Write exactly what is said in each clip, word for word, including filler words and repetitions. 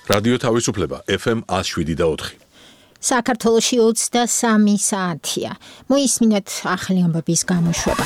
რადიო თავისუფლება F M one oh seven და four. საქართველოში ოცდასამი საათია. მოისმინეთ ახალი ამბების გამოშვება.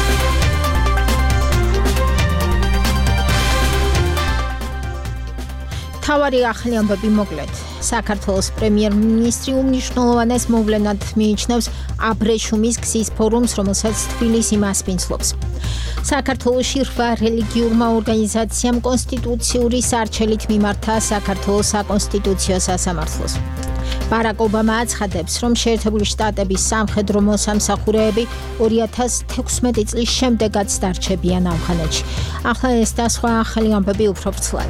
თავარი ახალი ამბები მოკლედ. საქართველოს პრემიერ-მინისტრი უმნიშვნელოვანეს მოვლენად მიიჩნევს აბრეშუმის გზის ფორუმს, რომელსაც თბილისი მასპინძლობს. საქართველოში რვა რელიგიურმა ორგანიზაციამ კონსტიტუციური სარჩელით მიმართა საქართველოს საკონსტიტუციო სასამართლოს. ბარაკ ობამა აცხადებს, რომ შეერთებული შტატების სამხედრო მოსამსახურეები ორი ათას თექვსმეტი წლის შემდეგაც დარჩებიან ავღანეთში. ახლა ეს და სხვა ახალი ამბები უფრო ვრცლად.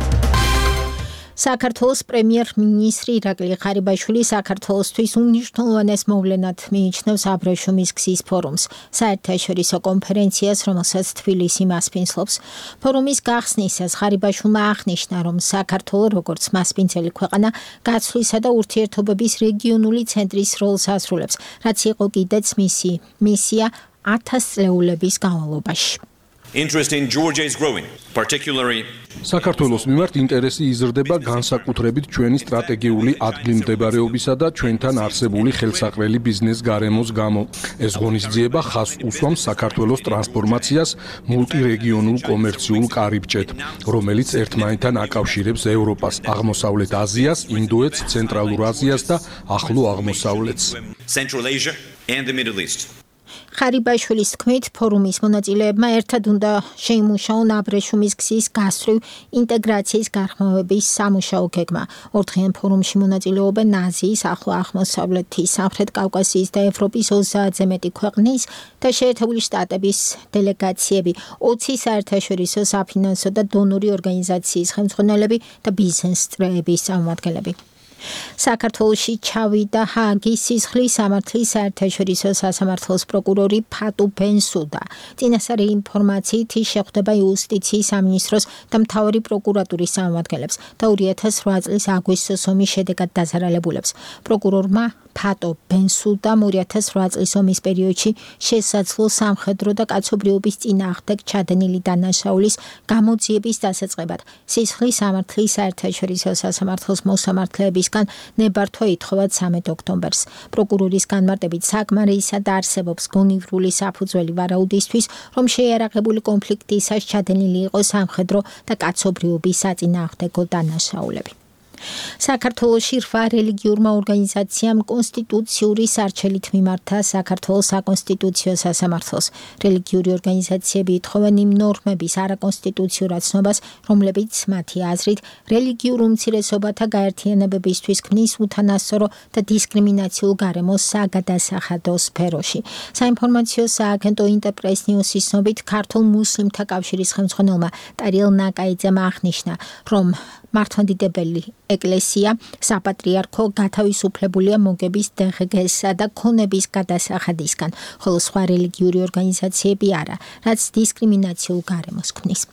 საქართველოს პრემიერ-მინისტრი ირაკლი ღარიბაშვილი საქართველოსთვის უმნიშვნელოვანეს მოვლენად მიიჩნევს აბრეშუმის გზის ფორუმს, საერთაშორისო კონფერენციას, რომელსაც თბილისი მასპინძლობს. ფორუმის გახსნისას ღარიბაშვილმა აღნიშნა, რომ საქართველო როგორც მასპინძელი ქვეყანა გაცვლისა და ურთიერთობების რეგიონული ცენტრის როლს ასრულებს, რაც იყო კიდეც მისი მისია ათასწლეულების განმავლობაში. Interest in Georgia is growing, particularly საქართველოს მიმართ ინტერესი იზრდება განსაკუთრებით ჩვენი სტრატეგიული ადგილმდებარეობისა და ჩვენთან არსებული ხელსაყრელი ბიზნეს გარემოს გამო. ეს ღონისძიება ხაზს უსვამს საქართველოს ტრანსფორმაციას მულტირეგიონულ კომერციულ კარიბჭედ, რომელიც ერთმანეთთან აკავშირებს ევროპას, აღმოსავლეთ აზიას, ინდოეთს, ცენტრალურ აზიას და ახლო აღმოსავლეთს. Central Asia and the Middle East. ღარიბაშვილის თქმით, ფორუმის მონაწილეებმა ერთად უნდა შეიმუშაონ აბრეშუმის გზის გასწვრივ ინტეგრაციის განხმოვების სამუშაო გეგმა. ორდღიან ფორუმში მონაწილეობენ აზიის, ახლო აღმოსავლეთის, სამხრეთ კავკასიის და ევროპის ოცდაათზე მეტი ქვეყნის და შეერთებული შტატების დელეგაციები, ოცი საერთაშორისო საფინანსო და დონორი ორგანიზაციის ხელმძღვანელები და ბიზნეს წრეების წარმომადგენლები. საქართველოში ჩავიდა ჰააგის სისხლის სამართლის საერთაშორისო სასამართლოს პროკურორი ფატუ ბენსუდა. წინასწარი ინფორმაციით ის შეხვდება იუსტიციის სამინისტროს და მთავარი პროკურატურის წარმომადგენლებს და ორი ათას რვა წლის აგვისტოს ომის შედეგად დაზარალებულებს. პროკურორმა ფატუ ბენსუდამ ორი ათას რვა წლის ომის პერიოდში შესაძლო სამხედრო და კაცობრიობის წინააღმდეგ ჩადენილი დანაშაულის გამოძიების დასაწყებად სისხლის სამართლის საერთაშორისო სასამართლოს მოსამართლეების ნებართვა ითხოვა ცამეტ ოქტომბერს. პროკურორის განმარტებით საკმარისად არსებობს გონივრული საფუძველი ვარაუდისთვის, რომ შეიარაღებული კონფლიქტისას ჩადენილი იყო სამხედრო და კაცობრიობის საწინააღმდეგო დანაშაულები. საქართველოში რვა რელიგიურმა ორგანიზაციამ კონსტიტუციური სარჩელით მიმართა საქართველოს საკონსტიტუციო სასამართლოს. რელიგიური ორგანიზაციები ითხოვენ იმ ნორმების არაკონსტიტუციურ ცნობას, რომლებიც მათი აზრით რელიგიურ უმცირესობათა გაერთიანებებისთვის ქმნის უთანასწორო და დისკრიმინაციულ გარემოს საგადასახადო სფეროში. საინფორმაციო სააგენტო ინტერპრეს ნიუსის ცნობით, ქართულ მუსლიმთა კავშირის ხელმძღვანელმა ტარიელ ნაკაიძემ აღნიშნა, რომ მართლმადიდებელი ეკლესია საპატრიარქო გათავისუფლებულია მოგების დღგ-სა და ქონების გადასახადისგან, ხოლო სხვა რელიგიური ორგანიზაციები არა, რაც დისკრიმინაციულ გარემოს ქმნის.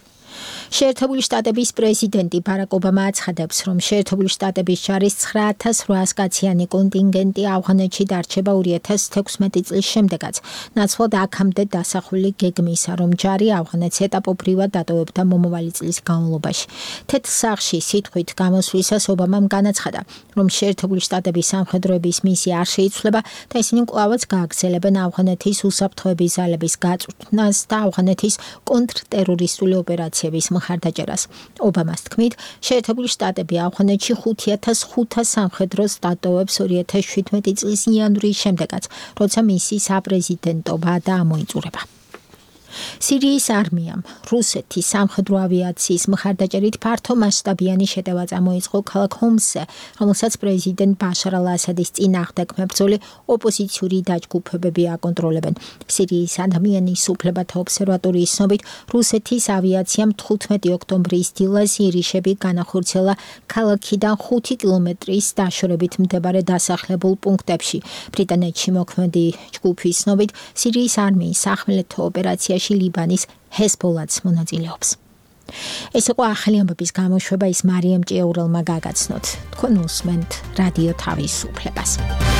შეერთებული შტატების პრეზიდენტი ბარაკ ობამა აცხადებს, რომ შეერთებული შტატების ჯარის ცხრა ათას რვაას კაციანი კონტინგენტი ავღანეთში დარჩება ორი ათას თექვსმეტი წლის შემდეგაც, ნაცვლად აქამდე დასახული გეგმისა, რომ ჯარი ავღანეთს ეტაპობრივად დატოვებდა მომავალი წლის განმავლობაში. თეთრ სახლში სიტყვით გამოსვლისას ობამამ განაცხადა, რომ შეერთებული შტატების სამხედროების მისია არ შეიცვლება და ისინი კვლავაც გააგრძელებენ ავღანეთის უსაფრთხოების ძალების გაწვრთნას და ავღანეთის კონტრტერორისტული ოპერაციების მხარდაჭერას. ობამას თქმით, შეერთებული შტატები ავღანეთში ხუთი ათას ხუთას სამხედროს დატოვებს ორი ათას შვიდმეტი წლის იანვრის შემდეგაც, როცა მისი საპრეზიდენტობა დაამოიწურება. სირიის არმიამ რუსეთის სამხედრო ავიაციის მხარდაჭერით ფართო მასშტაბიანი შეტევა წამოიწყო ქალაქ ჰომსზე, რომელსაც პრეზიდენტ ბაშარ ალ-ასადის წინააღმდეგ მებრძოლი ოპოზიციური დაჯგუფებები აკონტროლებენ. სირიის ადამიანის უფლებათა ობსერვატორიის ცნობით, რუსეთის ავიაციამ თხუთმეტი ოქტომბრის დილას ირიშები განახორციელა ქალაქიდან ხუთი კილომეტრის დაშორებით მდებარე დასახლებულ პუნქტებში. ბრიტანეთში მოქმედი ჯგუფის ცნობით, სირიის არმიის სახმელეთო ოპერაციაში ლიბანის ჰეზბოლაც მონაწილეობს. ეს იყო ახალი ამბების გამოშვება, ის მარიამ ჭიაურელმა გაგაცნოთ. თქვენ უსმენთ რადიო თავისუფლებას.